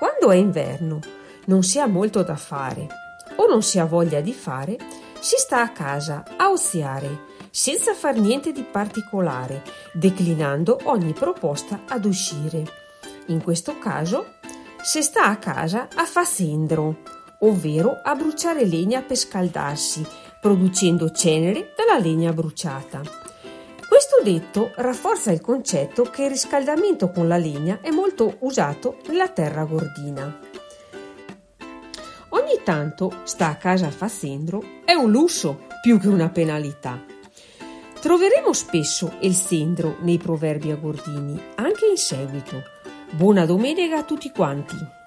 Quando è inverno, non si ha molto da fare o non si ha voglia di fare, si sta a casa a oziare, senza far niente di particolare, declinando ogni proposta ad uscire. In questo caso, si sta a casa a fa sendro, ovvero a bruciare legna per scaldarsi, producendo cenere dalla legna bruciata. Questo detto rafforza il concetto che il riscaldamento con la legna è molto usato nella terra gordina. Ogni tanto sta a casa a fa sendro è un lusso più che una penalità. Troveremo spesso il sendro nei proverbi agordini, anche in seguito. Buona domenica a tutti quanti!